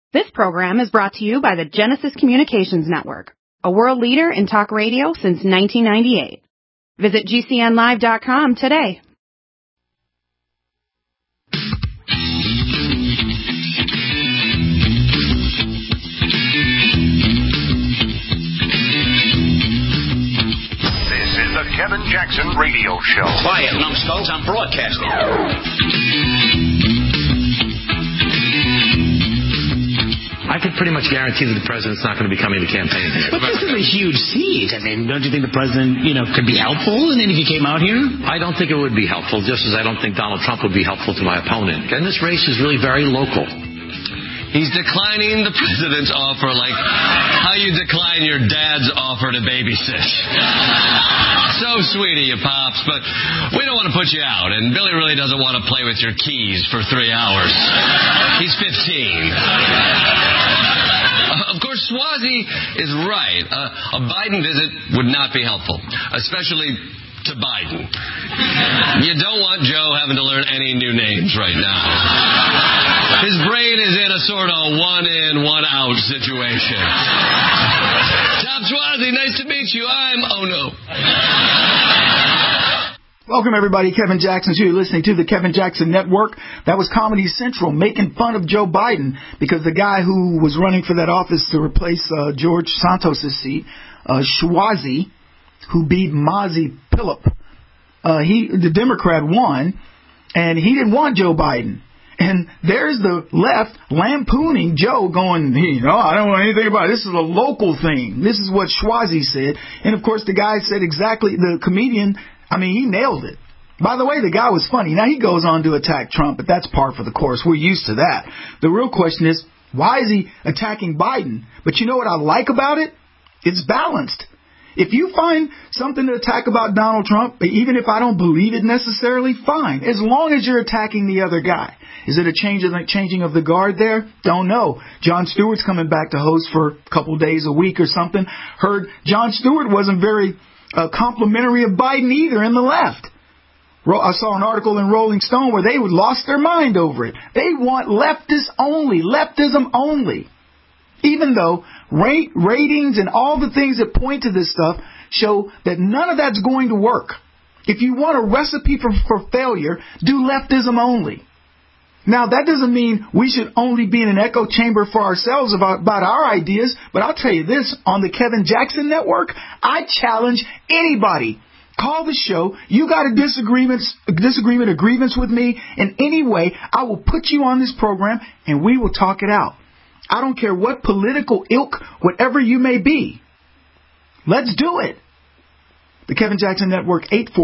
This program is brought to you by the Genesis Communications Network, a world leader in talk radio since 1998. Visit GCNlive.com today. This is the Kevin Jackson Radio Show. Quiet, numbskulls, I'm broadcasting. I can pretty much guarantee that the president's not going to be coming to campaign here. But this is a huge seat. I mean, don't you think the president, could be helpful and then if he came out here? I don't think it would be helpful, just as I don't think Donald Trump would be helpful to my opponent. And this race is really very local. He's declining the president's offer like how you decline your dad's offer to babysit. So sweet of you, Pops, but we don't want to put you out, and Billy really doesn't want to play with your keys for 3 hours. He's 15. Of course, Swazi is right. A Biden visit would not be helpful, especially to Biden. You don't want Joe having to learn any new names right now. His brain is in a sort of one-in, one-out situation. Tom Swazi, nice to meet you. Oh no. Welcome, everybody. Kevin Jackson. You're listening to the Kevin Jackson Network. That was Comedy Central making fun of Joe Biden because the guy who was running for that office to replace George Santos' seat, Swazi, who beat Mazi Pilip, the Democrat won, and he didn't want Joe Biden. And there's the left lampooning Joe going, I don't want anything about it. This is a local thing. This is what Swazi said. And, of course, the guy said exactly, the comedian, he nailed it. By the way, the guy was funny. Now, he goes on to attack Trump, but that's par for the course. We're used to that. The real question is, why is he attacking Biden? But you know what I like about it? It's balanced. If you find something to attack about Donald Trump, even if I don't believe it necessarily, fine. As long as you're attacking the other guy. Is it a changing of the guard there? Don't know. Jon Stewart's coming back to host for a couple days a week or something. Heard Jon Stewart wasn't very complimentary of Biden either in the left. I saw an article in Rolling Stone where they lost their mind over it. They want leftism only. Even though ratings and all the things that point to this stuff show that none of that's going to work. If you want a recipe for failure, do leftism only. Now, that doesn't mean we should only be in an echo chamber for ourselves about our ideas, but I'll tell you this, on the Kevin Jackson Network, I challenge anybody. Call the show. You got a disagreement, a grievance with me in any way, I will put you on this program and we will talk it out. I don't care what political ilk, whatever you may be. Let's do it. The Kevin Jackson Network,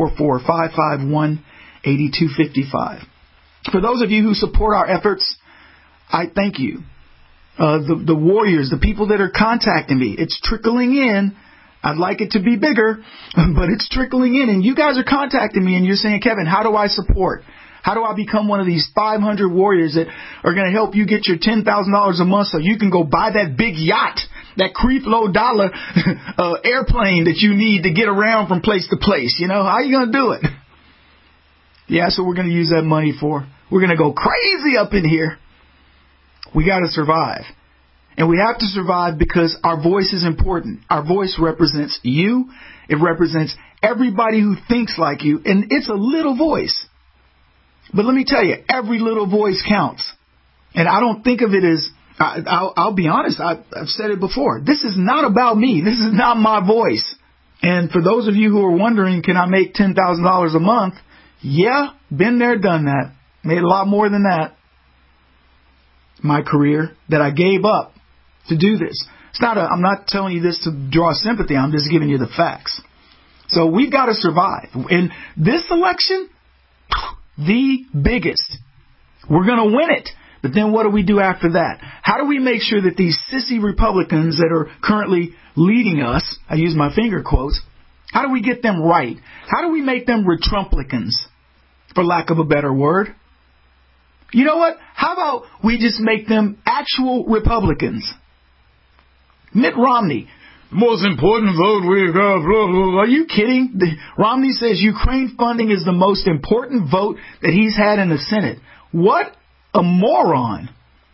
844-551-8255. For those of you who support our efforts, I thank you. The warriors, the people that are contacting me, it's trickling in. I'd like it to be bigger, but it's trickling in. And you guys are contacting me and you're saying, Kevin, how do I support? How do I become one of these 500 warriors that are going to help you get your $10,000 a month so you can go buy that big yacht, that $3 dollar airplane that you need to get around from place to place? How are you going to do it? Yeah, so we're going to use that money for. We're going to go crazy up in here. We got to survive. And we have to survive because our voice is important. Our voice represents you. It represents everybody who thinks like you. And it's a little voice. But let me tell you, every little voice counts. And I don't think of it as, I'll be honest, I've said it before. This is not about me. This is not my voice. And for those of you who are wondering, can I make $10,000 a month? Yeah, been there, done that. Made a lot more than that. My career that I gave up to do this. I'm not telling you this to draw sympathy. I'm just giving you the facts. So we've got to survive. In this election, the biggest. We're going to win it. But then what do we do after that? How do we make sure that these sissy Republicans that are currently leading us, I use my finger quotes, how do we get them right? How do we make them Retrumplicans, for lack of a better word? You know what? How about we just make them actual Republicans? Mitt Romney, most important vote we've got, blah, blah, blah. Are you kidding? Romney says Ukraine funding is the most important vote that he's had in the Senate. What a moron.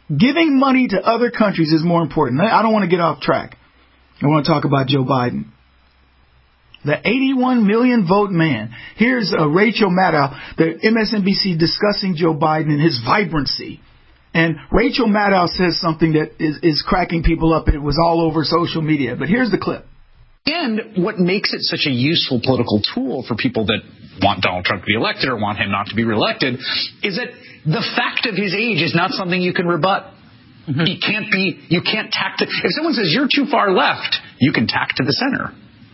Giving money to other countries is more important. I don't want to get off track. I want to talk about Joe Biden. The 81 million vote man. Here's Rachel Maddow, the MSNBC, discussing Joe Biden and his vibrancy. And Rachel Maddow says something that is cracking people up. It was all over social media. But here's the clip. And what makes it such a useful political tool for people that want Donald Trump to be elected or want him not to be reelected is that the fact of his age is not something you can rebut. Mm-hmm. You can't tack to, if someone says you're too far left, you can tack to the center.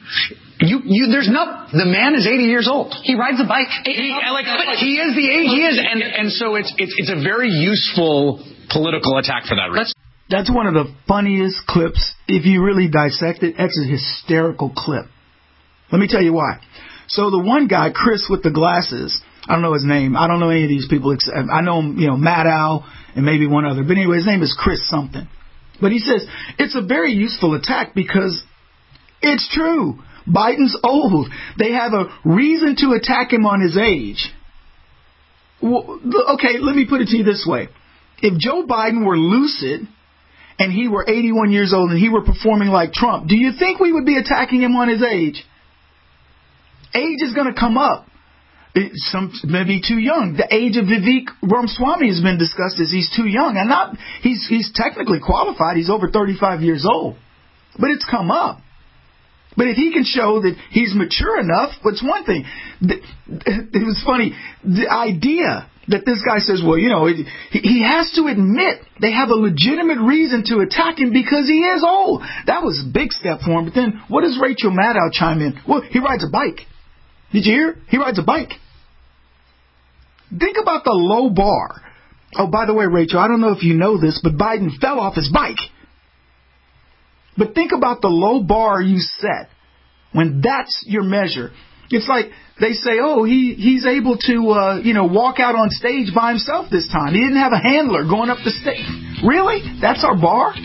The man is 80 years old. He rides a bike. But he is the age he is, and so it's a very useful political attack for that reason. That's one of the funniest clips. If you really dissect it, it's a hysterical clip. Let me tell you why. So the one guy, Chris with the glasses, I don't know his name. I don't know any of these people. I know him, Maddow and maybe one other. But anyway, his name is Chris something. But he says it's a very useful attack because it's true. Biden's old. They have a reason to attack him on his age. Well, okay, let me put it to you this way. If Joe Biden were lucid and he were 81 years old and he were performing like Trump, do you think we would be attacking him on his age? Age is going to come up. Some maybe too young. The age of Vivek Ramaswamy has been discussed as he's too young. And he's technically qualified. He's over 35 years old. But it's come up. But if he can show that he's mature enough, it's one thing. It was funny. The idea that this guy says, well, he has to admit they have a legitimate reason to attack him because he is old. That was a big step for him. But then what does Rachel Maddow chime in? Well, he rides a bike. Did you hear? He rides a bike. Think about the low bar. Oh, by the way, Rachel, I don't know if you know this, but Biden fell off his bike. But think about the low bar you set when that's your measure. It's like they say, oh, he's able to, walk out on stage by himself this time. He didn't have a handler going up the stage. Really? That's our bar?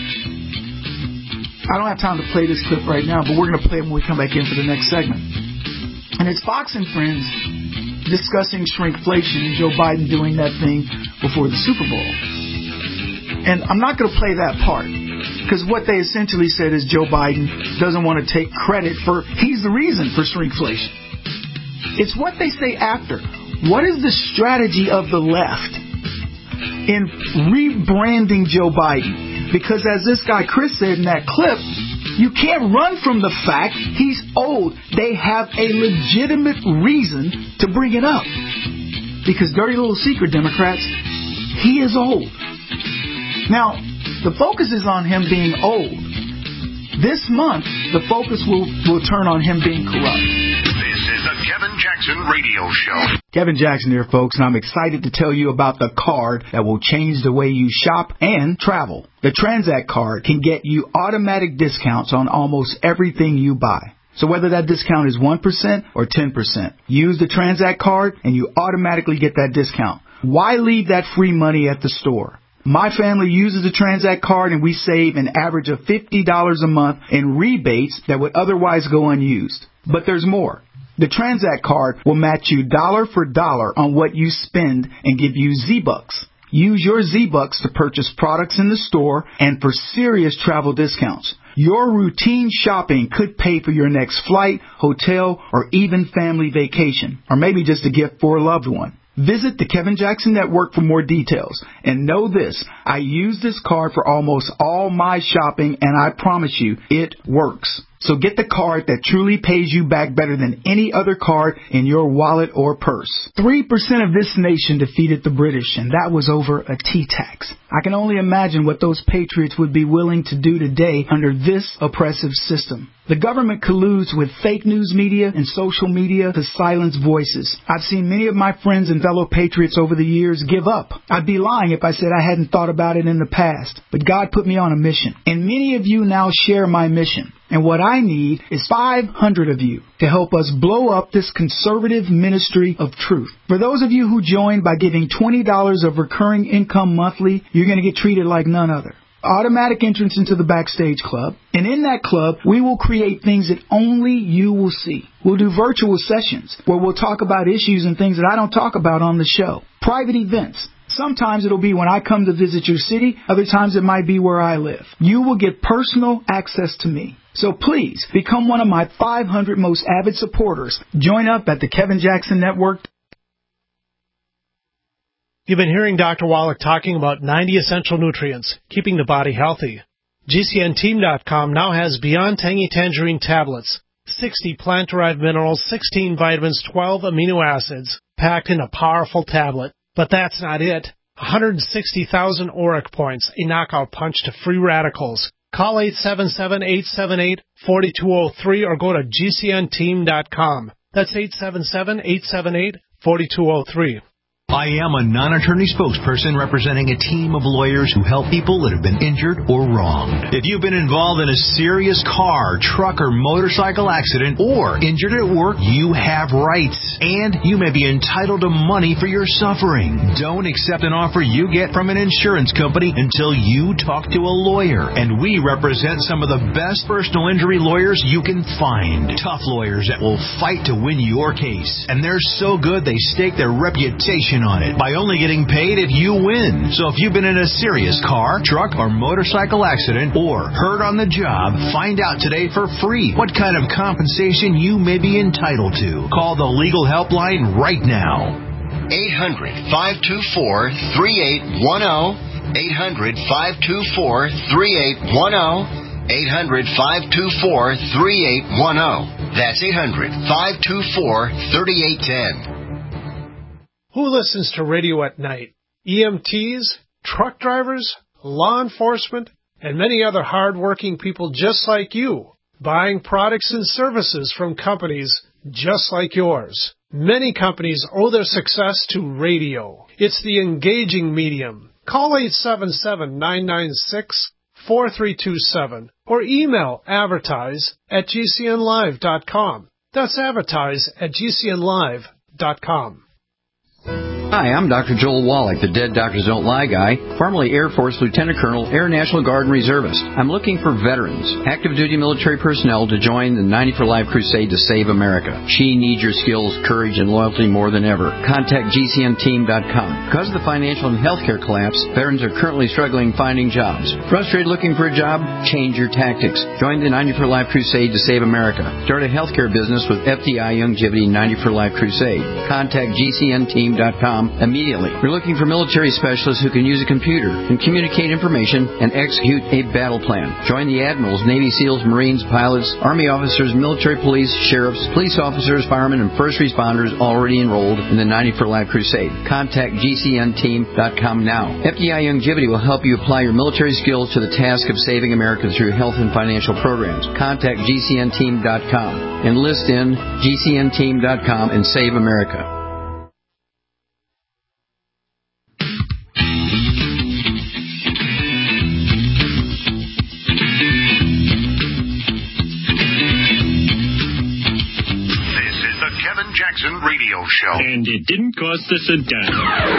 I don't have time to play this clip right now, but we're going to play it when we come back in for the next segment. And it's Fox and Friends discussing shrinkflation and Joe Biden doing that thing before the Super Bowl. And I'm not going to play that part. Because what they essentially said is Joe Biden doesn't want to take credit for, he's the reason for shrinkflation. It's what they say after. What is the strategy of the left in rebranding Joe Biden? Because as this guy Chris said in that clip, you can't run from the fact he's old. They have a legitimate reason to bring it up. Because dirty little secret, Democrats, he is old. Now, the focus is on him being old. This month, the focus will turn on him being corrupt. This is the Kevin Jackson Radio Show. Kevin Jackson here, folks, and I'm excited to tell you about the card that will change the way you shop and travel. The Transact card can get you automatic discounts on almost everything you buy. So whether that discount is 1% or 10%, use the Transact card and you automatically get that discount. Why leave that free money at the store? My family uses the Transact card and we save an average of $50 a month in rebates that would otherwise go unused. But there's more. The Transact card will match you dollar for dollar on what you spend and give you Z-Bucks. Use your Z-Bucks to purchase products in the store and for serious travel discounts. Your routine shopping could pay for your next flight, hotel, or even family vacation, or maybe just a gift for a loved one. Visit the Kevin Jackson Network for more details. And know this, I use this card for almost all my shopping, and I promise you, it works. So get the card that truly pays you back better than any other card in your wallet or purse. 3% of this nation defeated the British, and that was over a tea tax. I can only imagine what those patriots would be willing to do today under this oppressive system. The government colludes with fake news media and social media to silence voices. I've seen many of my friends and fellow patriots over the years give up. I'd be lying if I said I hadn't thought about it in the past. But God put me on a mission. And many of you now share my mission. And what I need is 500 of you to help us blow up this conservative ministry of truth. For those of you who join by giving $20 of recurring income monthly, you're going to get treated like none other. Automatic entrance into the Backstage Club. And in that club, we will create things that only you will see. We'll do virtual sessions where we'll talk about issues and things that I don't talk about on the show. Private events. Sometimes it'll be when I come to visit your city. Other times it might be where I live. You will get personal access to me. So please, become one of my 500 most avid supporters. Join up at the Kevin Jackson Network. You've been hearing Dr. Wallach talking about 90 essential nutrients, keeping the body healthy. GCNteam.com now has Beyond Tangy Tangerine tablets, 60 plant-derived minerals, 16 vitamins, 12 amino acids, packed in a powerful tablet. But that's not it. 160,000 ORAC points, a knockout punch to free radicals. Call 877-878-4203 or go to GCNteam.com. That's 877-878-4203. I am a non-attorney spokesperson representing a team of lawyers who help people that have been injured or wronged. If you've been involved in a serious car, truck, or motorcycle accident or injured at work, you have rights, and you may be entitled to money for your suffering. Don't accept an offer you get from an insurance company until you talk to a lawyer, and we represent some of the best personal injury lawyers you can find. Tough lawyers that will fight to win your case, and they're so good they stake their reputation on it by only getting paid if you win. So if you've been in a serious car, truck, or motorcycle accident or hurt on the job, find out today for free what kind of compensation you may be entitled to. Call the legal helpline right now. 800-524-3810. 800-524-3810. 800-524-3810. That's 800-524-3810. Who listens to radio at night? EMTs, truck drivers, law enforcement, and many other hard-working people just like you, buying products and services from companies just like yours. Many companies owe their success to radio. It's the engaging medium. Call 877-996-4327 or email advertise@gcnlive.com. That's advertise@gcnlive.com. Hi, I'm Dr. Joel Wallach, the Dead Doctors Don't Lie guy, formerly Air Force Lieutenant Colonel, Air National Guard and Reservist. I'm looking for veterans, active duty military personnel to join the 90 for Life crusade to save America. She needs your skills, courage, and loyalty more than ever. Contact GCNteam.com. Because of the financial and healthcare collapse, veterans are currently struggling finding jobs. Frustrated looking for a job? Change your tactics. Join the 90 for Life crusade to save America. Start a healthcare business with FDI Youngevity 90 for Life crusade. Contact GCNteam.com immediately. We're looking for military specialists who can use a computer and communicate information and execute a battle plan. Join the admirals, Navy SEALs, Marines, pilots, Army officers, military police, sheriffs, police officers, firemen, and first responders already enrolled in the 90 for Life crusade. Contact GCNteam.com now. FDI Youngevity will help you apply your military skills to the task of saving America through health and financial programs. Contact GCNteam.com. Enlist in GCNteam.com and save America. Jackson Radio Show. And it didn't cost us a dime.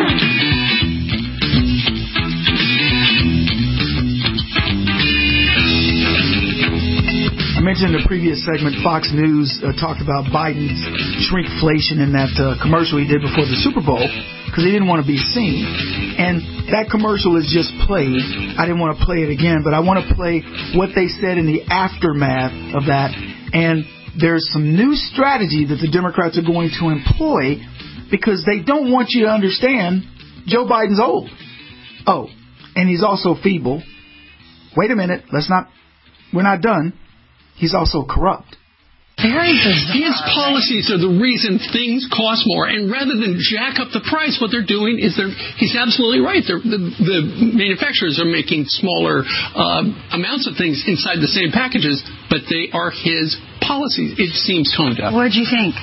I mentioned in the previous segment, Fox News talked about Biden's shrinkflation in that commercial he did before the Super Bowl because he didn't want to be seen. And that commercial is just played. I didn't want to play it again, but I want to play what they said in the aftermath of that. And there's some new strategy that the Democrats are going to employ because they don't want you to understand Joe Biden's old. Oh, and he's also feeble. Wait a minute. We're not done. He's also corrupt. Very bizarre. His policies are the reason things cost more. And rather than jack up the price, what they're doing is he's absolutely right. The manufacturers are making smaller amounts of things inside the same packages, but they are his policies. It seems tone deaf. What did you think?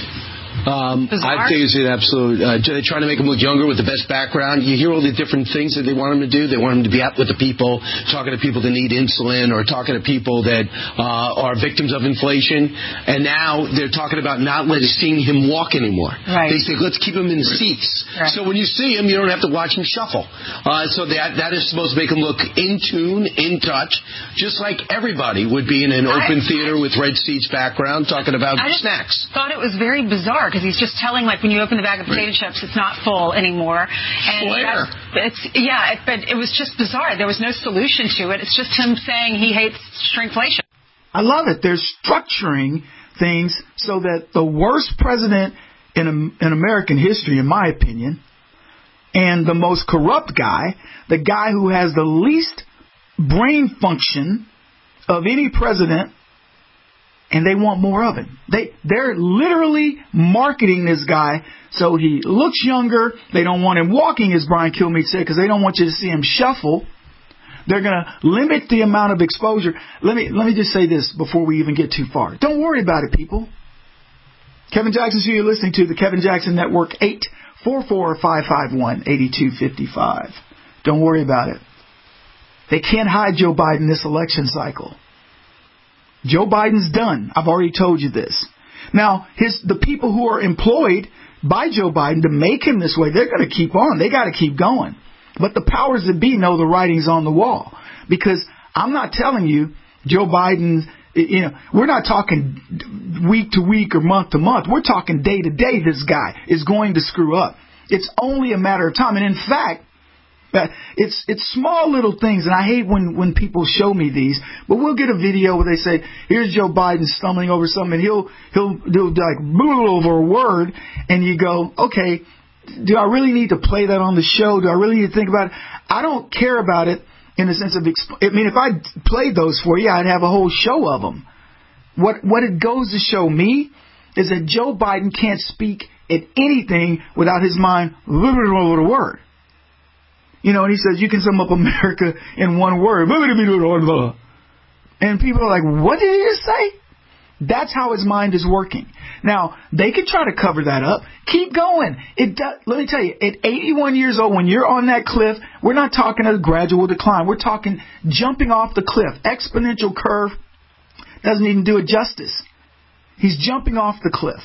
I think it's an absolute. They're trying to make him look younger with the best background. You hear all the different things that they want him to do. They want him to be out with the people, talking to people that need insulin, or talking to people that are victims of inflation. And now they're talking about not seeing him walk anymore. Right. They say, let's keep him in the seats. Right. So when you see him, you don't have to watch him shuffle. So that is supposed to make him look in tune, in touch, just like everybody would be in an open theater with red seats background talking about snacks. I thought it was very bizarre. because he's just telling, like, when you open the bag of potato chips, it's not full anymore. And but it was just bizarre. There was no solution to it. It's just him saying he hates shrinkflation. I love it. They're structuring things so that the worst president in American history, in my opinion, and the most corrupt guy, the guy who has the least brain function of any president, and they want more of him. They're literally marketing this guy so he looks younger. They don't want him walking, as Brian Kilmeade said, because they don't want you to see him shuffle. They're going to limit the amount of exposure. Let me just say this before we even get too far. Don't worry about it, people. Kevin Jackson's who you're listening to, the Kevin Jackson Network, 844-551-8255. Don't worry about it. They can't hide Joe Biden this election cycle. Joe Biden's done. I've already told you this. Now, the people who are employed by Joe Biden to make him this way, they're going to keep on. They got to keep going. But the powers that be know the writing's on the wall. Because I'm not telling you Joe Biden, we're not talking week to week or month to month. We're talking day to day this guy is going to screw up. It's only a matter of time. And in fact, it's small little things, and I hate when people show me these, but we'll get a video where they say, here's Joe Biden stumbling over something, and he'll like boodle over a word, and you go, okay, do I really need to play that on the show? Do I really need to think about it? I don't care about it in the sense of, if I played those for you, I'd have a whole show of them. What it goes to show me is that Joe Biden can't speak at anything without his mind over the word. And he says, you can sum up America in one word. And people are like, what did he just say? That's how his mind is working. Now, they could try to cover that up. Keep going. Let me tell you, at 81 years old, when you're on that cliff, we're not talking a gradual decline. We're talking jumping off the cliff. Exponential curve doesn't even do it justice. He's jumping off the cliff.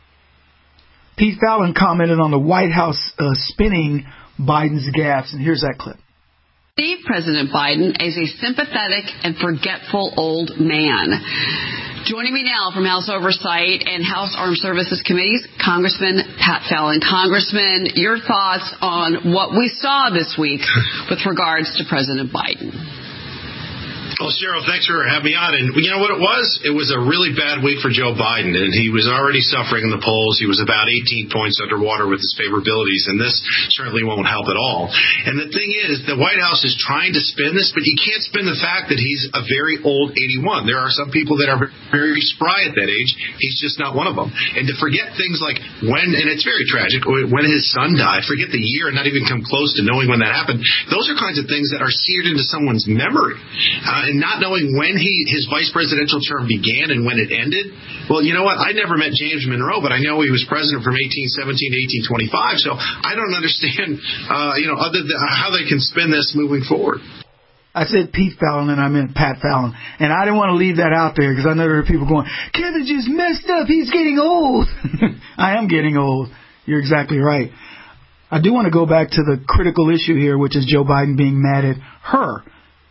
Pete Fallon commented on the White House spinning Biden's gaffes, and here's that clip. See President Biden as a sympathetic and forgetful old man. Joining me now from House Oversight and House Armed Services Committees, Congressman Pat Fallon. Congressman, your thoughts on what we saw this week with regards to President Biden? Well, Cheryl, thanks for having me on. And you know what it was? It was a really bad week for Joe Biden, and he was already suffering in the polls. He was about 18 points underwater with his favorabilities, and this certainly won't help at all. And the thing is, the White House is trying to spin this, but you can't spin the fact that he's a very old 81. There are some people that are very spry at that age. He's just not one of them. And to forget things like when, and it's very tragic, when his son died, forget the year and not even come close to knowing when that happened. Those are kinds of things that are seared into someone's memory. And not knowing when his vice presidential term began and when it ended. Well, you know what? I never met James Monroe, but I know he was president from 1817 to 1825. So I don't understand, other than how they can spin this moving forward. I said Pete Fallon and I meant Pat Fallon. And I didn't want to leave that out there because I know there are people going, Kevin just messed up. He's getting old. I am getting old. You're exactly right. I do want to go back to the critical issue here, which is Joe Biden being mad at her.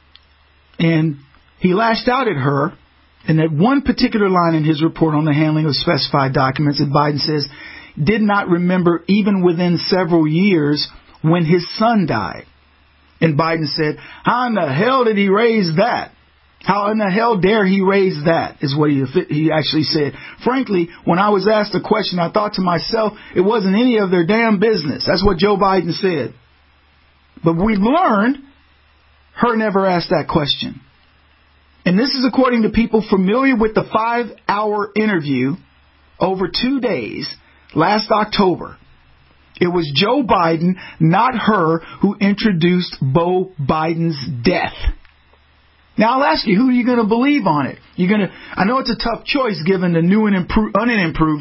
And he lashed out at her in that one particular line in his report on the handling of specified documents that Biden says did not remember even within several years when his son died. And Biden said, how in the hell did he raise that? How in the hell dare he raise that, is what he actually said. Frankly, when I was asked the question, I thought to myself, it wasn't any of their damn business. That's what Joe Biden said. But we learned her never asked that question. And this is according to people familiar with the 5-hour interview over 2 days last October. It was Joe Biden, not her, who introduced Beau Biden's death. Now, I'll ask you, who are you going to believe on it? I know it's a tough choice given the new and unimproved,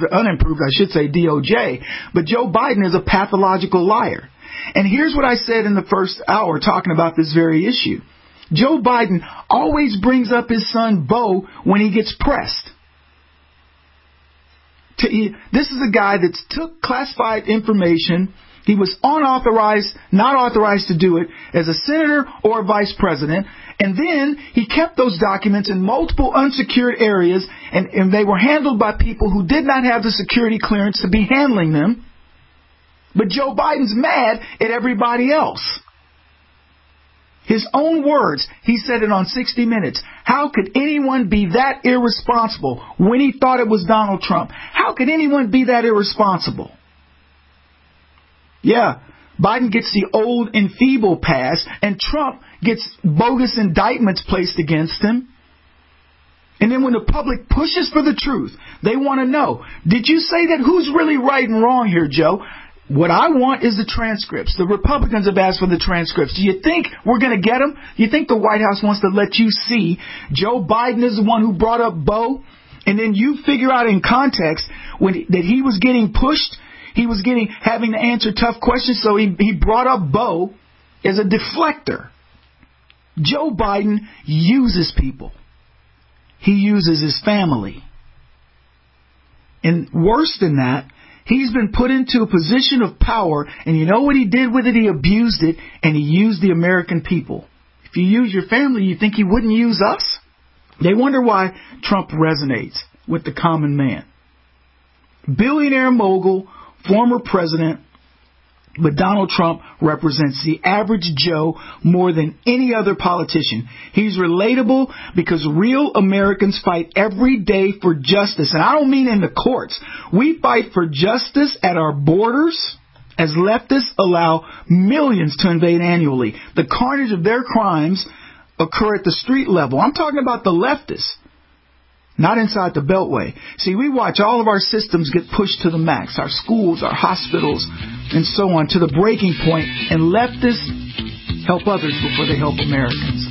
DOJ, but Joe Biden is a pathological liar. And here's what I said in the first hour talking about this very issue. Joe Biden always brings up his son Beau when he gets pressed. This is a guy that took classified information He was unauthorized, not authorized to do it as a senator or a vice president. And then he kept those documents in multiple unsecured areas, and they were handled by people who did not have the security clearance to be handling them. But Joe Biden's mad at everybody else. His own words, he said it on 60 Minutes. How could anyone be that irresponsible when he thought it was Donald Trump? How could anyone be that irresponsible? Yeah, Biden gets the old and feeble pass, and Trump gets bogus indictments placed against him. And then when the public pushes for the truth, they want to know, did you say that? Who's really right and wrong here, Joe? What I want is the transcripts. The Republicans have asked for the transcripts. Do you think we're going to get them? Do you think the White House wants to let you see Joe Biden is the one who brought up Bo? And then you figure out in context that he was getting pushed. He was having to answer tough questions, so he brought up Bo as a deflector. Joe Biden uses people. He uses his family. And worse than that, he's been put into a position of power, and you know what he did with it? He abused it, and he used the American people. If you use your family, you think he wouldn't use us? They wonder why Trump resonates with the common man. Billionaire mogul, former president, but Donald Trump represents the average Joe more than any other politician. He's relatable because real Americans fight every day for justice. And I don't mean in the courts. We fight for justice at our borders as leftists allow millions to invade annually. The carnage of their crimes occur at the street level. I'm talking about the leftists, not inside the Beltway. See, we watch all of our systems get pushed to the max, our schools, our hospitals, and so on, to the breaking point, and leftists help others before they help Americans.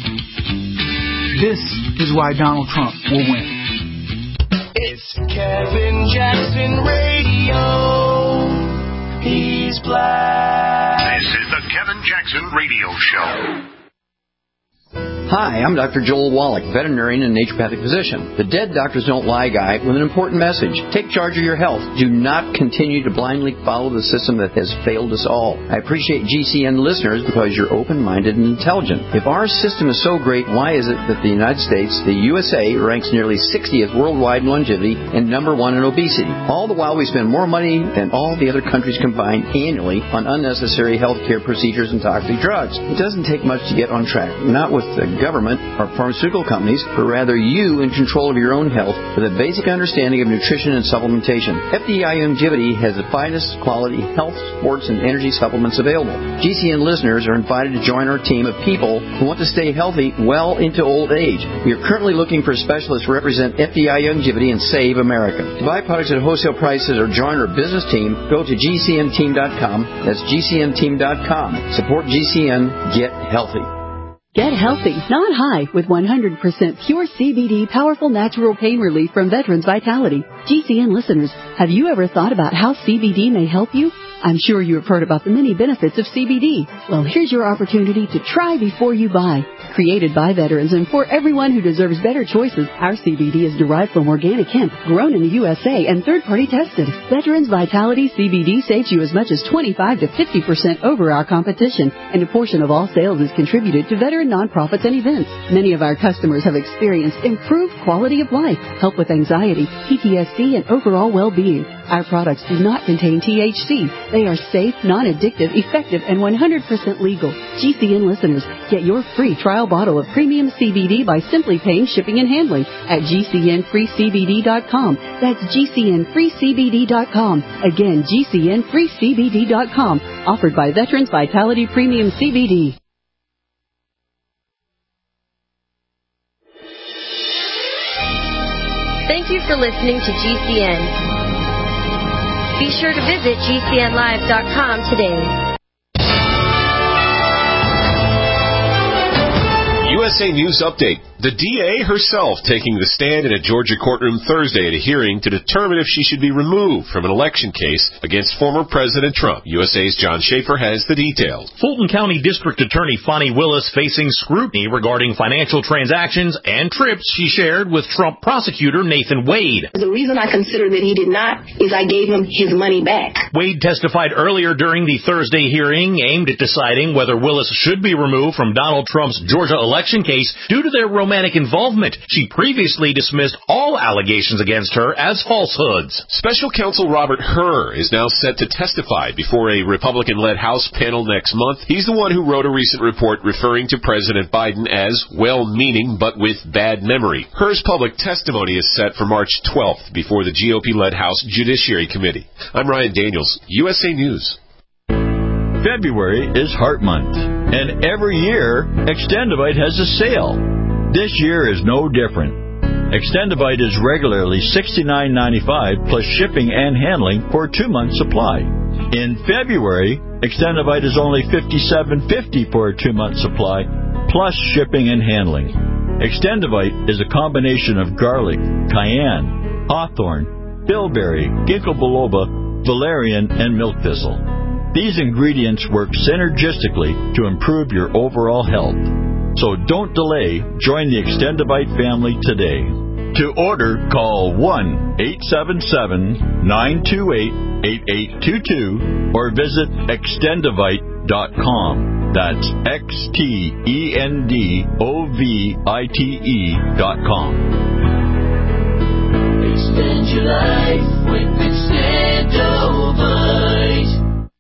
This is why Donald Trump will win. It's Kevin Jackson Radio. He's black. This is the Kevin Jackson Radio Show. Hi, I'm Dr. Joel Wallach, veterinarian and naturopathic physician, the Dead Doctors Don't Lie guy with an important message. Take charge of your health. Do not continue to blindly follow the system that has failed us all. I appreciate GCN listeners because you're open-minded and intelligent. If our system is so great, why is it that the United States, the USA, ranks nearly 60th worldwide in longevity and number 1 in obesity? All the while we spend more money than all the other countries combined annually on unnecessary healthcare procedures and toxic drugs. It doesn't take much to get on track. Not with the government or pharmaceutical companies, but rather you in control of your own health with a basic understanding of nutrition and supplementation. FDI Longevity has the finest quality health, sports, and energy supplements available. GCN listeners are invited to join our team of people who want to stay healthy well into old age. We are currently looking for specialists to represent FDI Longevity and Save America. To buy products at wholesale prices or join our business team, go to GCNteam.com. That's GCNteam.com. Support GCN. Get healthy. Get healthy, not high, with 100% pure CBD powerful natural pain relief from Veterans Vitality. GCN listeners, have you ever thought about how CBD may help you? I'm sure you have heard about the many benefits of CBD. Well, here's your opportunity to try before you buy. Created by veterans and for everyone who deserves better choices, our CBD is derived from organic hemp, grown in the USA, and third-party tested. Veterans Vitality CBD saves you as much as 25 to 50% over our competition, and a portion of all sales is contributed to veteran nonprofits and events. Many of our customers have experienced improved quality of life, help with anxiety, PTSD, and overall well-being. Our products do not contain THC. They are safe, non-addictive, effective, and 100% legal. GCN listeners, get your free trial bottle of premium CBD by simply paying shipping and handling at GCNFreeCBD.com. That's GCNFreeCBD.com. Again, GCNFreeCBD.com. Offered by Veterans Vitality Premium CBD. Thank you for listening to GCN. Be sure to visit GCNlive.com today. USA News Update. The DA herself taking the stand in a Georgia courtroom Thursday at a hearing to determine if she should be removed from an election case against former President Trump. USA's John Schaefer has the details. Fulton County District Attorney Fonnie Willis facing scrutiny regarding financial transactions and trips she shared with Trump prosecutor Nathan Wade. The reason I consider that he did not is I gave him his money back. Wade testified earlier during the Thursday hearing aimed at deciding whether Willis should be removed from Donald Trump's Georgia election case due to their romantic involvement. She previously dismissed all allegations against her as falsehoods. Special counsel Robert Hur is now set to testify before a Republican-led House panel next month. He's the one who wrote a recent report referring to President Biden as well-meaning but with bad memory. Hur's public testimony is set for March 12th before the GOP-led House Judiciary Committee. I'm Ryan Daniels, USA News. February is Heart Month, and every year, Extendivite has a sale. This year is no different. Extendivite is regularly $69.95 plus shipping and handling for a 2-month supply. In February, Extendivite is only $57.50 for a 2-month supply plus shipping and handling. Extendivite is a combination of garlic, cayenne, hawthorn, bilberry, ginkgo biloba, valerian, and milk thistle. These ingredients work synergistically to improve your overall health. So don't delay. Join the Extendivite family today. To order, call 1-877-928-8822 or visit extendivite.com. That's XTENDOVITE.com. Extend your life with Extendovite.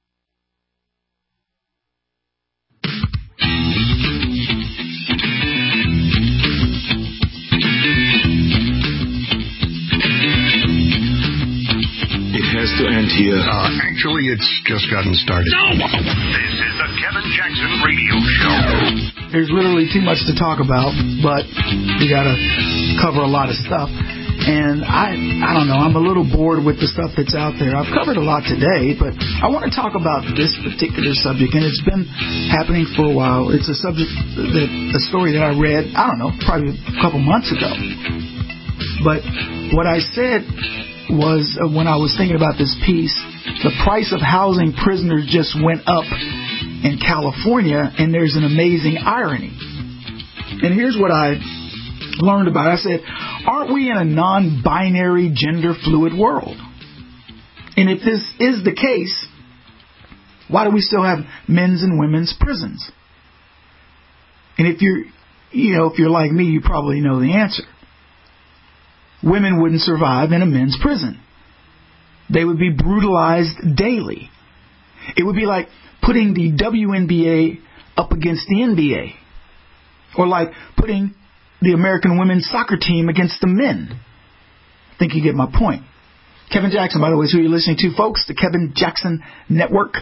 To end here. Actually, it's just gotten started. No! This is the Kevin Jackson Radio Show. There's literally too much to talk about, but we got to cover a lot of stuff. And I don't know, I'm a little bored with the stuff that's out there. I've covered a lot today, but I want to talk about this particular subject, and it's been happening for a while. It's a subject a story that I read, I don't know, probably a couple months ago. But what I said was when I was thinking about this piece, the price of housing prisoners just went up in California, and there's an amazing irony. And here's what I learned about it. I said, aren't we in a non-binary, gender-fluid world? And if this is the case, why do we still have men's and women's prisons? And if you're like me, you probably know the answer. Women wouldn't survive in a men's prison. They would be brutalized daily. It would be like putting the WNBA up against the NBA. Or like putting the American women's soccer team against the men. I think you get my point. Kevin Jackson, by the way, is who you're listening to, folks. The Kevin Jackson Network,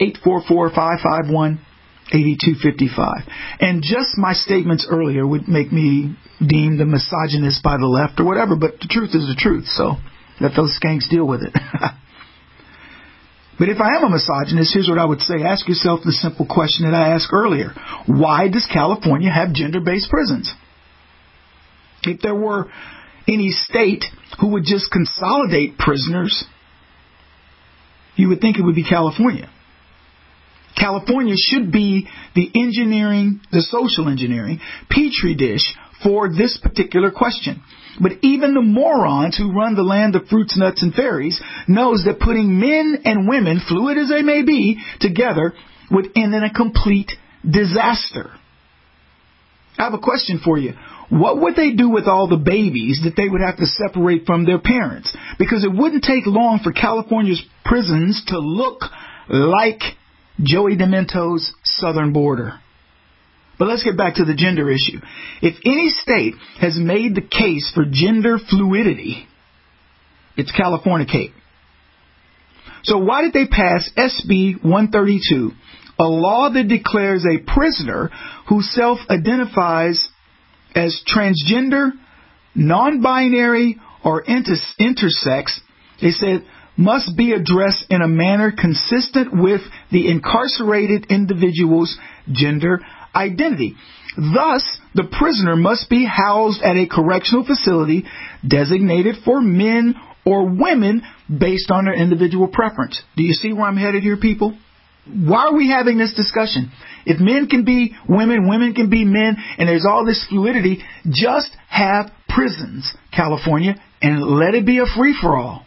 844-551-8255. And just my statements earlier would make me deemed a misogynist by the left or whatever, but the truth is the truth, so let those skanks deal with it. But if I am a misogynist, here's what I would say. Ask yourself the simple question that I asked earlier. Why does California have gender-based prisons? If there were any state who would just consolidate prisoners, you would think it would be California. California should be the social engineering, petri dish for this particular question. But even the morons who run the land of fruits, nuts, and fairies knows that putting men and women, fluid as they may be, together would end in a complete disaster. I have a question for you. What would they do with all the babies that they would have to separate from their parents? Because it wouldn't take long for California's prisons to look like Joey Demento's southern border. But let's get back to the gender issue. If any state has made the case for gender fluidity, it's California. So why did they pass SB 132, a law that declares a prisoner who self-identifies as transgender, non-binary, or intersex, they said, must be addressed in a manner consistent with the incarcerated individual's gender identity. Thus, the prisoner must be housed at a correctional facility designated for men or women based on their individual preference. Do you see where I'm headed here, people? Why are we having this discussion? If men can be women, women can be men, and there's all this fluidity, just have prisons, California, and let it be a free-for-all.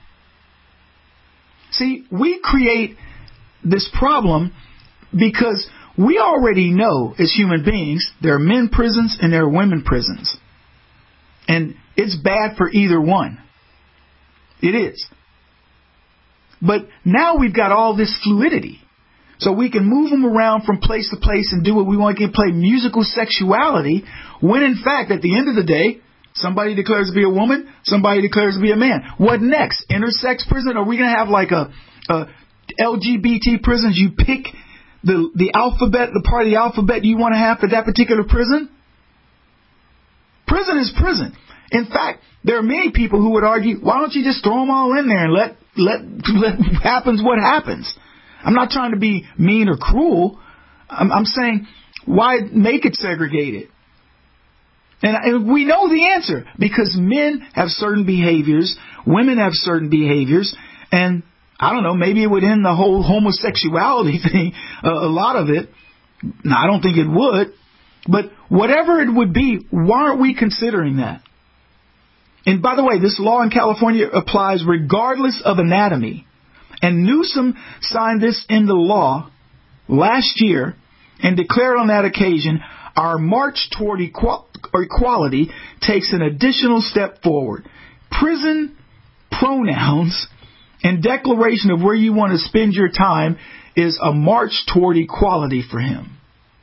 See, we create this problem because we already know as human beings there are men prisons and there are women prisons. And it's bad for either one. It is. But now we've got all this fluidity. So we can move them around from place to place and do what we want. We can play musical sexuality when, in fact, at the end of the day, somebody declares to be a woman, somebody declares to be a man. What next? Intersex prison? Are we going to have like a LGBT prisons? You pick the alphabet, the part of the alphabet you want to have for that particular prison? Prison is prison. In fact, there are many people who would argue, why don't you just throw them all in there and let happens what happens? I'm not trying to be mean or cruel. I'm saying, why make it segregated? And we know the answer, because men have certain behaviors, women have certain behaviors, and I don't know, maybe it would end the whole homosexuality thing, a lot of it. No, I don't think it would. But whatever it would be, why aren't we considering that? And by the way, this law in California applies regardless of anatomy. And Newsom signed this into law last year and declared on that occasion, our march toward equality takes an additional step forward. Prison pronouns and declaration of where you want to spend your time is a march toward equality for him.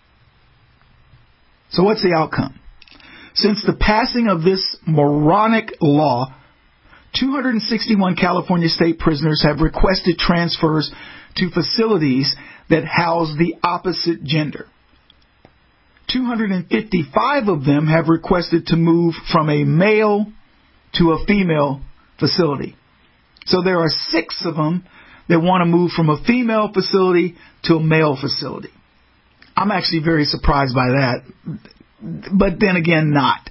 So what's the outcome? Since the passing of this moronic law, 261 California state prisoners have requested transfers to facilities that house the opposite gender. 255 of them have requested to move from a male to a female facility. So there are 6 of them that want to move from a female facility to a male facility. I'm actually very surprised by that, but then again, not.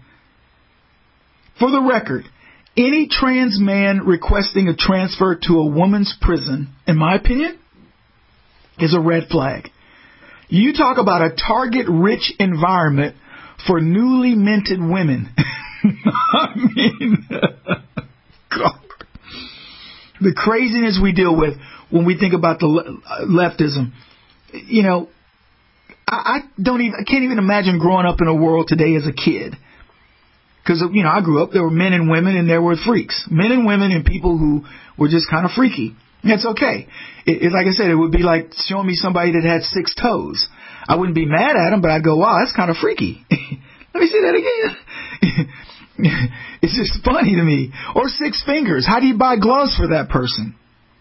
For the record, any trans man requesting a transfer to a woman's prison, in my opinion, is a red flag. You talk about a target-rich environment for newly minted women. I mean, God. The craziness we deal with when we think about the leftism. You know, I can't even imagine growing up in a world today as a kid. Because, you know, I grew up, there were men and women and there were freaks. Men and women and people who were just kind of freaky. It's okay. Like I said, it would be like showing me somebody that had 6 toes. I wouldn't be mad at him, but I'd go, wow, that's kind of freaky. Let me see that again. It's just funny to me. Or 6 fingers. How do you buy gloves for that person?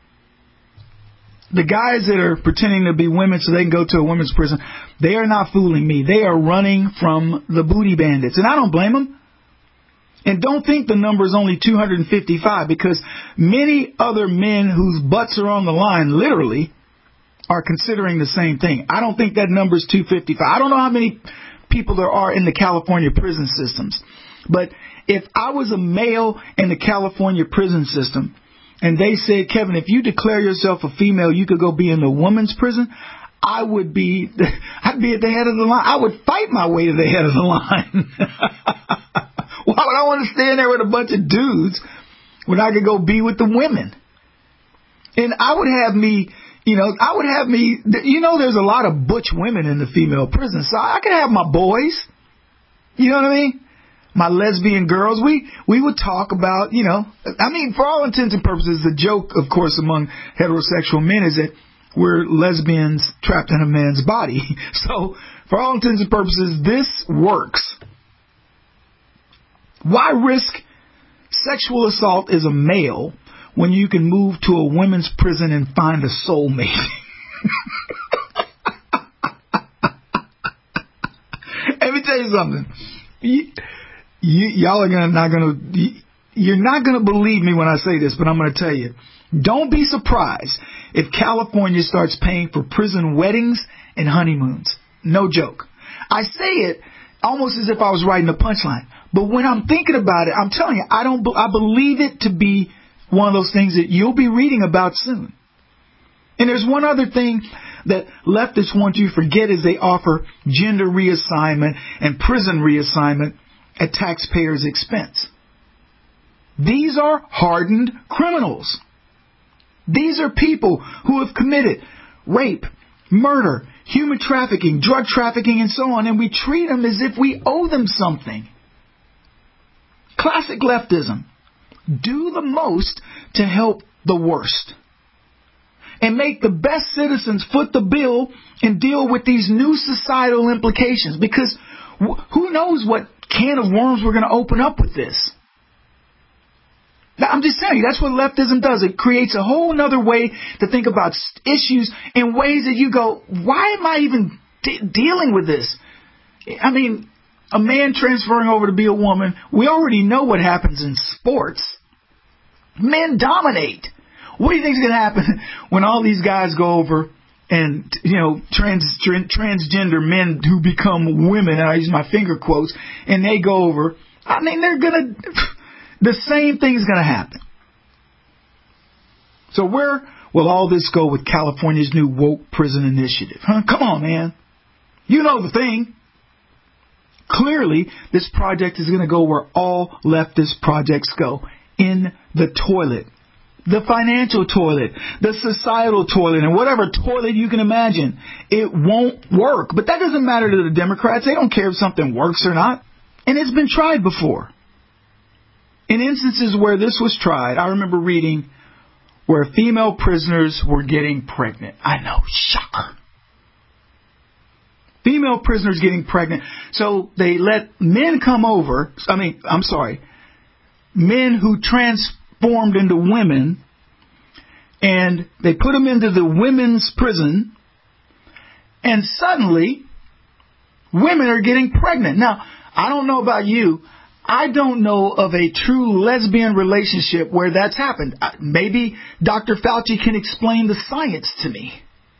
The guys that are pretending to be women so they can go to a women's prison, they are not fooling me. They are running from the booty bandits. And I don't blame them. And don't think the number is only 255, because many other men whose butts are on the line, literally, are considering the same thing. I don't think that number is 255. I don't know how many people there are in the California prison systems. But if I was a male in the California prison system, and they said, Kevin, if you declare yourself a female, you could go be in the woman's prison, I'd be at the head of the line. I would fight my way to the head of the line. Why would I want to stand there with a bunch of dudes when I could go be with the women? And I would have me, there's a lot of butch women in the female prison, so I could have my boys, you know what I mean? My lesbian girls, we would talk about, for all intents and purposes, the joke, of course, among heterosexual men is that we're lesbians trapped in a man's body. So, for all intents and purposes, this works. Why risk sexual assault as a male when you can move to a women's prison and find a soulmate? Let me tell you something. Y'all are you're not gonna believe me when I say this, but I'm gonna tell you. Don't be surprised if California starts paying for prison weddings and honeymoons. No joke. I say it almost as if I was writing a punchline. But when I'm thinking about it, I'm telling you, I believe it to be one of those things that you'll be reading about soon. And there's one other thing that leftists want you to forget is they offer gender reassignment and prison reassignment at taxpayers' expense. These are hardened criminals. These are people who have committed rape, murder, human trafficking, drug trafficking, and so on, and we treat them as if we owe them something. Classic leftism. Do the most to help the worst. And make the best citizens foot the bill and deal with these new societal implications. Because who knows what can of worms we're going to open up with this. I'm just telling you, that's what leftism does. It creates a whole other way to think about issues in ways that you go, why am I even dealing with this? I mean, a man transferring over to be a woman, we already know what happens in sports. Men dominate. What do you think is going to happen when all these guys go over and, transgender men who become women, and I use my finger quotes, and they go over? I mean, the same thing's going to happen. So where will all this go with California's new woke prison initiative? Huh? Come on, man. You know the thing. Clearly, this project is going to go where all leftist projects go. In the toilet. The financial toilet. The societal toilet. And whatever toilet you can imagine. It won't work. But that doesn't matter to the Democrats. They don't care if something works or not. And it's been tried before. In instances where this was tried, I remember reading where female prisoners were getting pregnant. I know, shocker. Female prisoners getting pregnant. So they let men come over. Men who transformed into women, and they put them into the women's prison, and suddenly women are getting pregnant. Now, I don't know about you. I don't know of a true lesbian relationship where that's happened. Maybe Dr. Fauci can explain the science to me.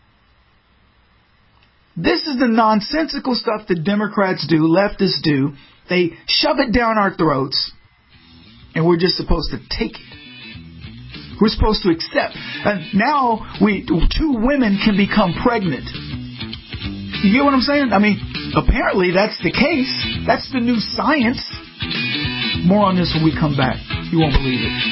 This is the nonsensical stuff that Democrats do, leftists do. They shove it down our throats, and we're just supposed to take it. We're supposed to accept. And now two women can become pregnant. You get what I'm saying? I mean, apparently that's the case. That's the new science. More on this when we come back. You won't believe it.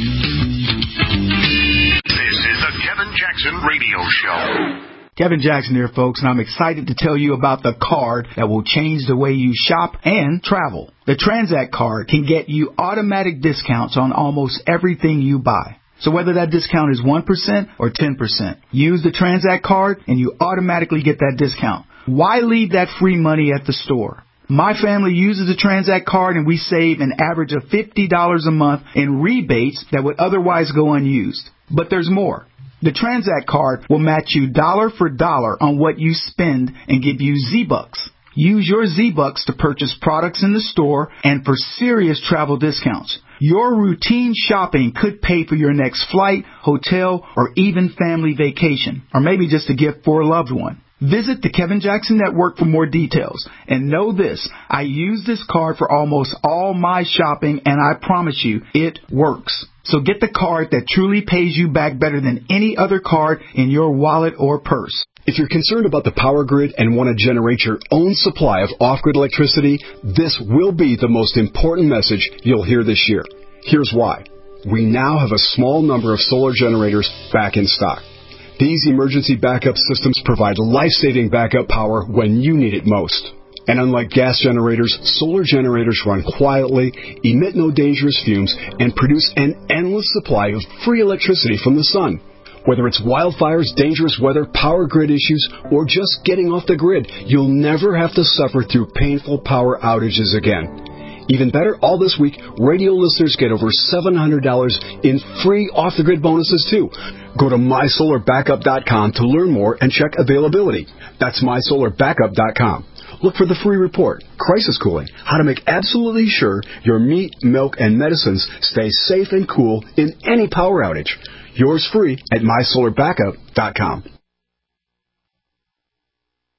This is the Kevin Jackson Radio Show. Kevin Jackson here, folks, and I'm excited to tell you about the card that will change the way you shop and travel. The Transact card can get you automatic discounts on almost everything you buy. So whether that discount is 1% or 10%, use the Transact card and you automatically get that discount. Why leave that free money at the store? My family uses the Transact card and we save an average of $50 a month in rebates that would otherwise go unused. But there's more. The Transact card will match you dollar for dollar on what you spend and give you Z-Bucks. Use your Z-Bucks to purchase products in the store and for serious travel discounts. Your routine shopping could pay for your next flight, hotel, or even family vacation, or maybe just a gift for a loved one. Visit the Kevin Jackson Network for more details. And know this, I use this card for almost all my shopping, and I promise you, it works. So get the card that truly pays you back better than any other card in your wallet or purse. If you're concerned about the power grid and want to generate your own supply of off-grid electricity, this will be the most important message you'll hear this year. Here's why. We now have a small number of solar generators back in stock. These emergency backup systems provide life-saving backup power when you need it most. And unlike gas generators, solar generators run quietly, emit no dangerous fumes, and produce an endless supply of free electricity from the sun. Whether it's wildfires, dangerous weather, power grid issues, or just getting off the grid, you'll never have to suffer through painful power outages again. Even better, all this week, radio listeners get over $700 in free off-the-grid bonuses, too. Go to MySolarBackup.com to learn more and check availability. That's MySolarBackup.com. Look for the free report, Crisis Cooling, how to make absolutely sure your meat, milk, and medicines stay safe and cool in any power outage. Yours free at MySolarBackup.com.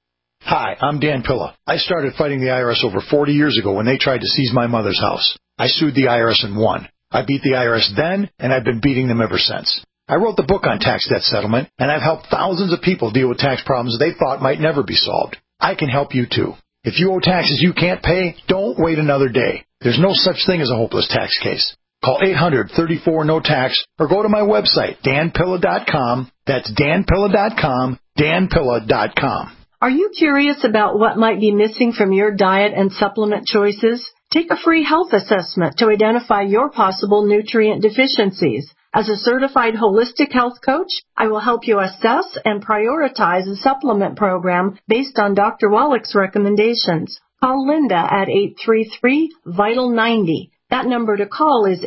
Hi, I'm Dan Pilla. I started fighting the IRS over 40 years ago when they tried to seize my mother's house. I sued the IRS and won. I beat the IRS then, and I've been beating them ever since. I wrote the book on tax debt settlement, and I've helped thousands of people deal with tax problems they thought might never be solved. I can help you, too. If you owe taxes you can't pay, don't wait another day. There's no such thing as a hopeless tax case. Call 800-34-NO-TAX or go to my website, danpilla.com. That's danpilla.com, danpilla.com. Are you curious about what might be missing from your diet and supplement choices? Take a free health assessment to identify your possible nutrient deficiencies. As a certified holistic health coach, I will help you assess and prioritize a supplement program based on Dr. Wallach's recommendations. Call Linda at 833-VITAL-90. That number to call is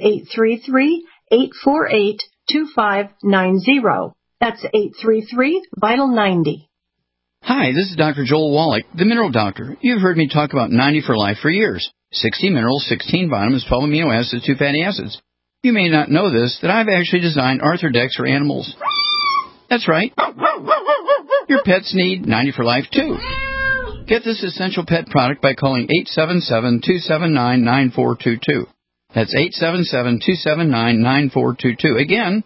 833-848-2590. That's 833-VITAL-90. Hi, this is Dr. Joel Wallach, the Mineral Doctor. You've heard me talk about 90 for Life for years. 60 minerals, 16 vitamins, 12 amino acids, 2 fatty acids. You may not know this, that I've actually designed Arthrodex for animals. That's right. Your pets need 90 for Life, too. Get this essential pet product by calling 877-279-9422. That's 877-279-9422. Again,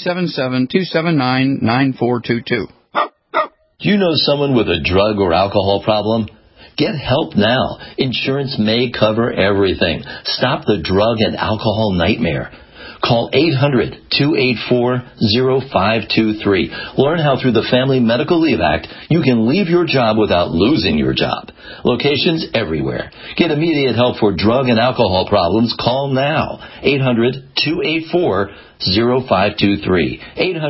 877-279-9422. Do you know someone with a drug or alcohol problem? Get help now. Insurance may cover everything. Stop the drug and alcohol nightmare. Call 800-284-0523. Learn how through the Family Medical Leave Act you can leave your job without losing your job. Locations everywhere. Get immediate help for drug and alcohol problems. Call now. 800-284-0523.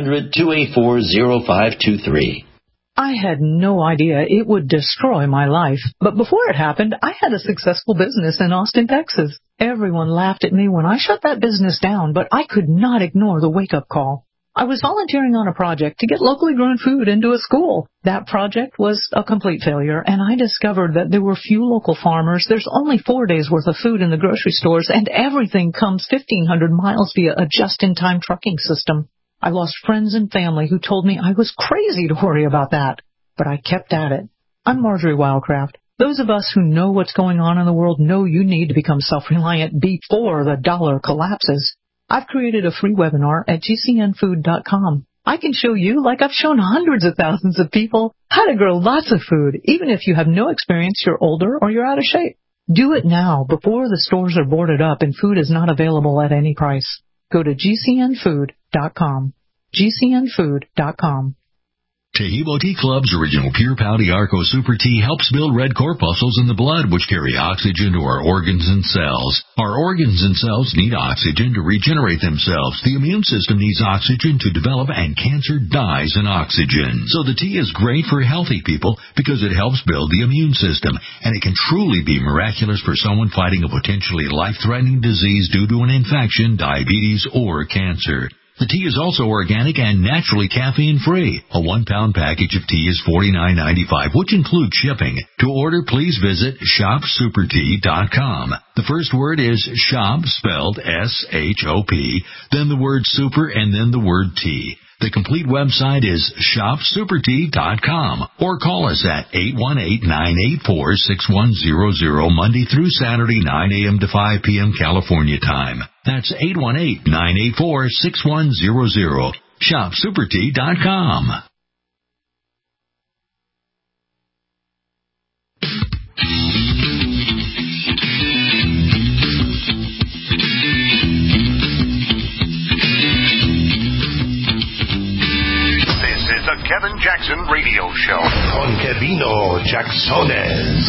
800-284-0523. I had no idea it would destroy my life. But before it happened, I had a successful business in Austin, Texas. Everyone laughed at me when I shut that business down, but I could not ignore the wake-up call. I was volunteering on a project to get locally grown food into a school. That project was a complete failure, and I discovered that there were few local farmers. There's only 4 days' worth of food in the grocery stores, and everything comes 1,500 miles via a just-in-time trucking system. I lost friends and family who told me I was crazy to worry about that. But I kept at it. I'm Marjorie Wildcraft. Those of us who know what's going on in the world know you need to become self-reliant before the dollar collapses. I've created a free webinar at gcnfood.com. I can show you, like I've shown hundreds of thousands of people, how to grow lots of food, even if you have no experience, you're older, or you're out of shape. Do it now before the stores are boarded up and food is not available at any price. Go to gcnfood.com. gcnfood.com. Tahibo Tea Club's original Pure Pouty Arco Super Tea helps build red corpuscles in the blood, which carry oxygen to our organs and cells. Our organs and cells need oxygen to regenerate themselves. The immune system needs oxygen to develop, and cancer dies in oxygen. So the tea is great for healthy people because it helps build the immune system, and it can truly be miraculous for someone fighting a potentially life-threatening disease due to an infection, diabetes, or cancer. The tea is also organic and naturally caffeine-free. A 1-pound package of tea is $49.95, which includes shipping. To order, please visit shopsupertea.com. The first word is shop, spelled S-H-O-P, then the word super, and then the word tea. The complete website is shopsupertea.com, or call us at 818-984-6100 Monday through Saturday, 9 a.m. to 5 p.m. California time. That's 818-984-6100. Shopsupertea.com. The Kevin Jackson Radio Show. Con Kevino Jacksones.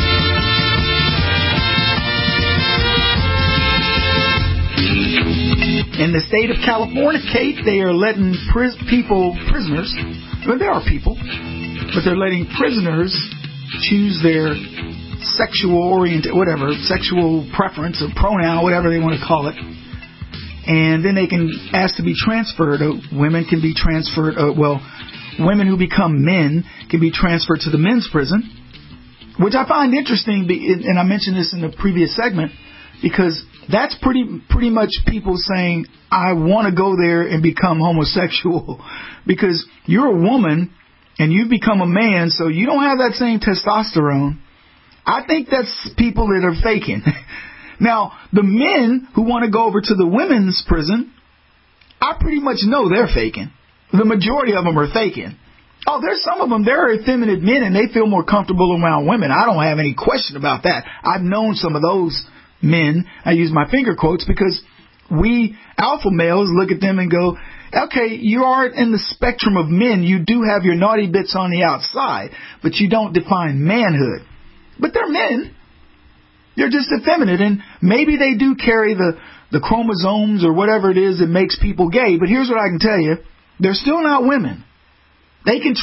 In the state of California, Kate, they are letting prisoners, well, there are people, but they're letting prisoners choose their sexual preference or pronoun, whatever they want to call it. And then they can ask to be transferred. Women can be transferred. Women who become men can be transferred to the men's prison, which I find interesting. And I mentioned this in the previous segment because that's pretty much people saying, I want to go there and become homosexual. Because you're a woman and you've become a man, so you don't have that same testosterone, I think that's people that are faking. Now, the men who want to go over to the women's prison, I pretty much know they're faking. The majority of them are faking. Oh, there's some of them, they're effeminate men and they feel more comfortable around women. I don't have any question about that. I've known some of those men. I use my finger quotes because we alpha males look at them and go, okay, you are in the spectrum of men. You do have your naughty bits on the outside, but you don't define manhood. But they're men. They're just effeminate, and maybe they do carry the chromosomes or whatever it is that makes people gay. But here's what I can tell you. They're still not women. They can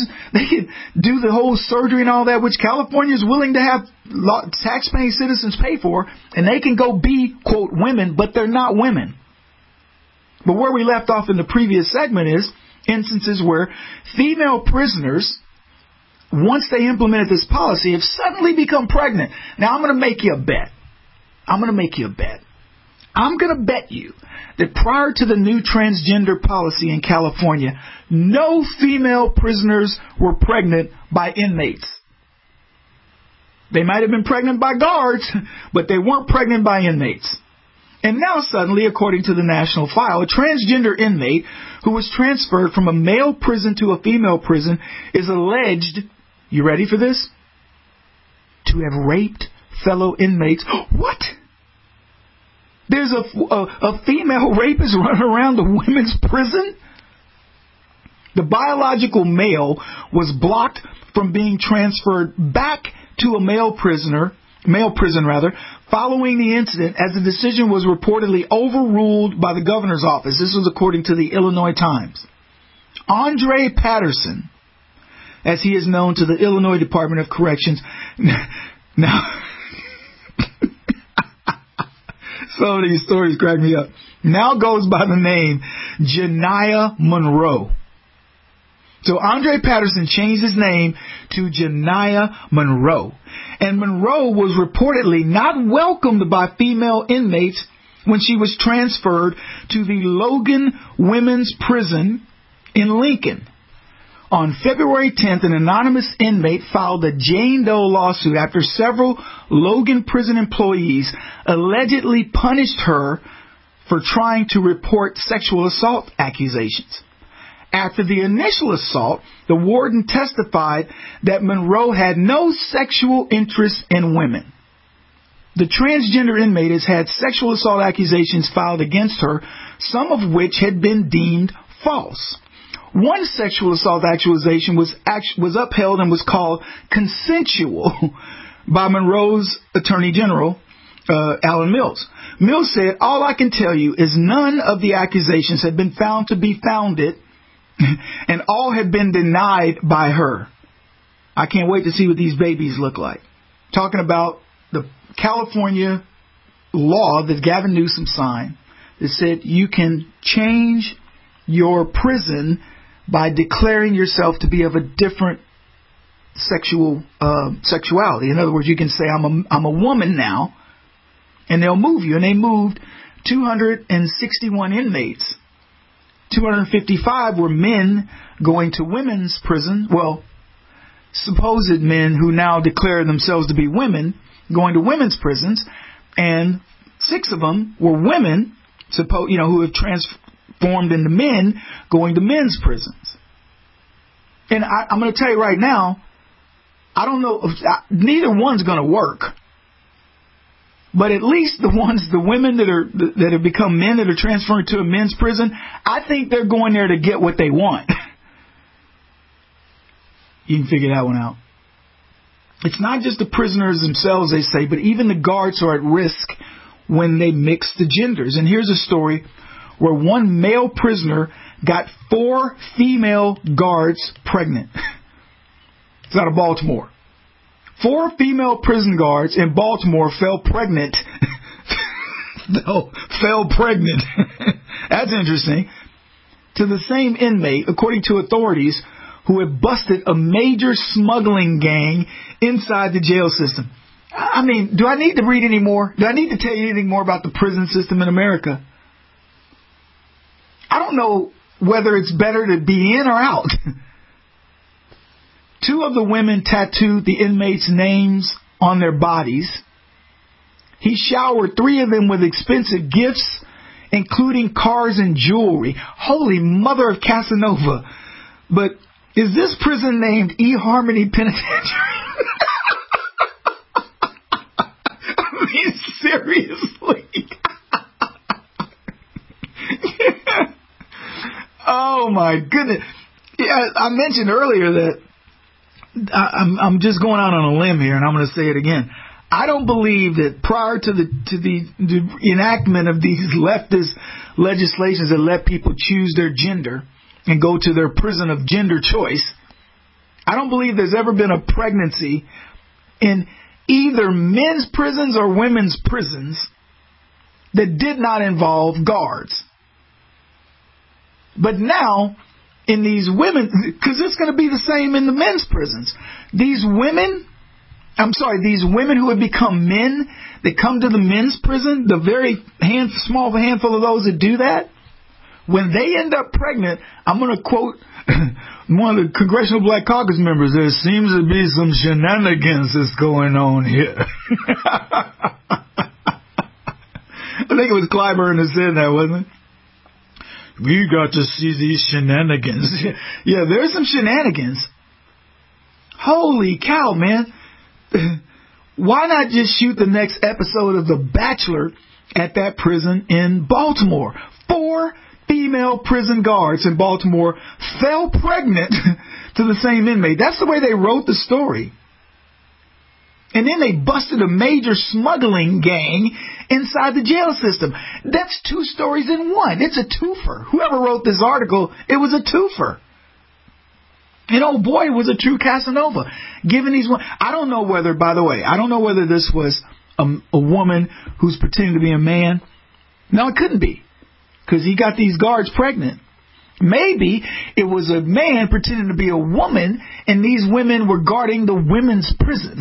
do the whole surgery and all that, which California is willing to have tax-paying citizens pay for, and they can go be, quote, women, but they're not women. But where we left off in the previous segment is instances where female prisoners, once they implemented this policy, have suddenly become pregnant. Now, I'm going to make you a bet. I'm going to bet you that prior to the new transgender policy in California, no female prisoners were pregnant by inmates. They might have been pregnant by guards, but they weren't pregnant by inmates. And now suddenly, according to the National File, a transgender inmate who was transferred from a male prison to a female prison is alleged, you ready for this? To have raped fellow inmates. What? There's a female rapist running around the women's prison? The biological male was blocked from being transferred back to a male prison, following the incident, as the decision was reportedly overruled by the governor's office. This was according to the Illinois Times. Andre Patterson, as he is known to the Illinois Department of Corrections. Now, some of these stories crack me up. Now goes by the name Janiah Monroe. So Andre Patterson changed his name to Janiah Monroe. And Monroe was reportedly not welcomed by female inmates when she was transferred to the Logan Women's Prison in Lincoln. On February 10th, an anonymous inmate filed a Jane Doe lawsuit after several Logan prison employees allegedly punished her for trying to report sexual assault accusations. After the initial assault, the warden testified that Monroe had no sexual interest in women. The transgender inmate has had sexual assault accusations filed against her, some of which had been deemed false. One sexual assault accusation was upheld and was called consensual by Monroe's Attorney General, Alan Mills. Mills said, "All I can tell you is none of the accusations had been found to be founded, and all had been denied by her." I can't wait to see what these babies look like. Talking about the California law that Gavin Newsom signed that said you can change your prison by declaring yourself to be of a different sexuality. In other words, you can say, I'm a woman now, and they'll move you. And they moved 261 inmates. 255 were men going to women's prison. Well, supposed men who now declare themselves to be women going to women's prisons, and 6 of them were women, who have transformed into men going to men's prisons. And I'm going to tell you right now, I don't know, neither one's going to work. But at least the women that have become men that are transferring to a men's prison, I think they're going there to get what they want. You can figure that one out. It's not just the prisoners themselves, they say, but even the guards are at risk when they mix the genders. And here's a story where one male prisoner got 4 female guards pregnant. It's out of Baltimore. 4 female prison guards in Baltimore fell pregnant. Fell pregnant. That's interesting. To the same inmate, according to authorities, who have busted a major smuggling gang inside the jail system. I mean, do I need to read any more? Do I need to tell you anything more about the prison system in America? I don't know whether it's better to be in or out. 2 of the women tattooed the inmates' names on their bodies. He showered 3 of them with expensive gifts, including cars and jewelry. Holy mother of Casanova. But is this prison named eHarmony Penitentiary? I mean, seriously. Oh, my goodness. Yeah, I mentioned earlier that I'm just going out on a limb here, and I'm going to say it again. I don't believe that prior to the enactment of these leftist legislations that let people choose their gender and go to their prison of gender choice, I don't believe there's ever been a pregnancy in either men's prisons or women's prisons that did not involve guards. But now, in these women, because it's going to be the same in the men's prisons, these women who have become men, that come to the men's prison, the very small handful of those that do that, when they end up pregnant, I'm going to quote one of the Congressional Black Caucus members, there seems to be some shenanigans that's going on here. I think it was Clyburn that said that, wasn't it? We got to see these shenanigans. Yeah, there's some shenanigans. Holy cow, man. Why not just shoot the next episode of The Bachelor at that prison in Baltimore? 4 female prison guards in Baltimore fell pregnant to the same inmate. That's the way they wrote the story. And then they busted a major smuggling gang inside the jail system. That's 2 stories in one. It's a twofer. Whoever wrote this article, it was a twofer. And oh boy, it was a true Casanova. Given these, I don't know whether, by the way, I don't know whether this was a woman who's pretending to be a man. No, it couldn't be, because he got these guards pregnant. Maybe it was a man pretending to be a woman, and these women were guarding the women's prison.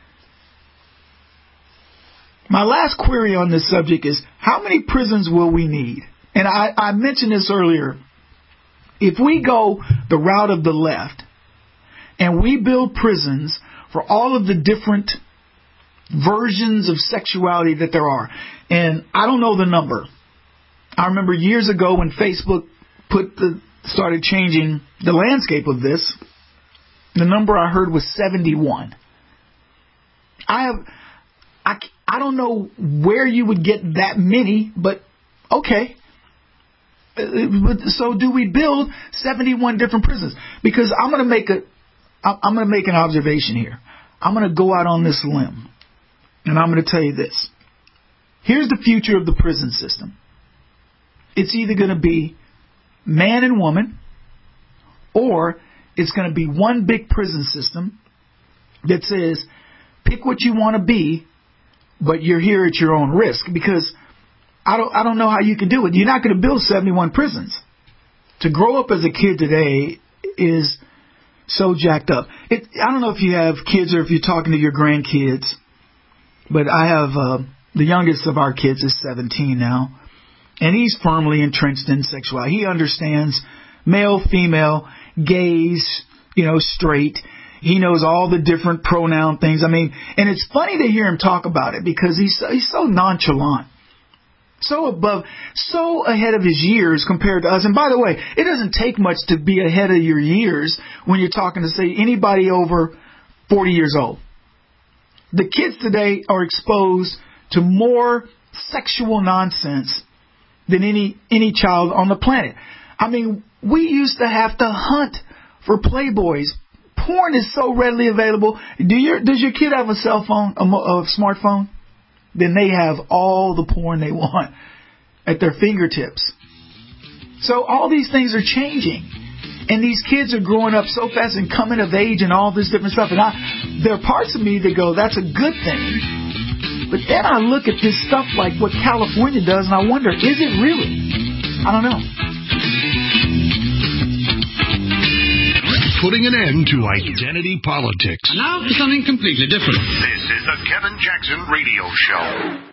My last query on this subject is, how many prisons will we need? And I mentioned this earlier. If we go the route of the left and we build prisons for all of the different versions of sexuality that there are, and I don't know the number. I remember years ago when Facebook started changing the landscape of this, the number I heard was 71. I don't know where you would get that many, but okay. So do we build 71 different prisons? Because I'm going to make an observation here. I'm going to go out on this limb, and I'm going to tell you this. Here's the future of the prison system. It's either going to be man and woman, or it's going to be one big prison system that says, pick what you want to be, but you're here at your own risk. Because I don't know how you can do it. You're not going to build 71 prisons. To grow up as a kid today is so jacked up. I don't know if you have kids or if you're talking to your grandkids, but I have the youngest of our kids is 17 now, and he's firmly entrenched in sexuality. He understands male, female, gays, straight. He knows all the different pronoun things. I mean, and it's funny to hear him talk about it because he's so nonchalant. So ahead of his years compared to us. And by the way, it doesn't take much to be ahead of your years when you're talking to, say, anybody over 40 years old. The kids today are exposed to more sexual nonsense than any child on the planet. I mean, we used to have to hunt for Playboys. Porn is so readily available. Does your kid have a cell phone, a smartphone? Then they have all the porn they want at their fingertips. So all these things are changing. And these kids are growing up so fast and coming of age and all this different stuff. And there are parts of me that go, that's a good thing. But then I look at this stuff like what California does, and I wonder, is it really? I don't know. Putting an end to identity politics. And now for something completely different. This is the Kevin Jackson Radio Show.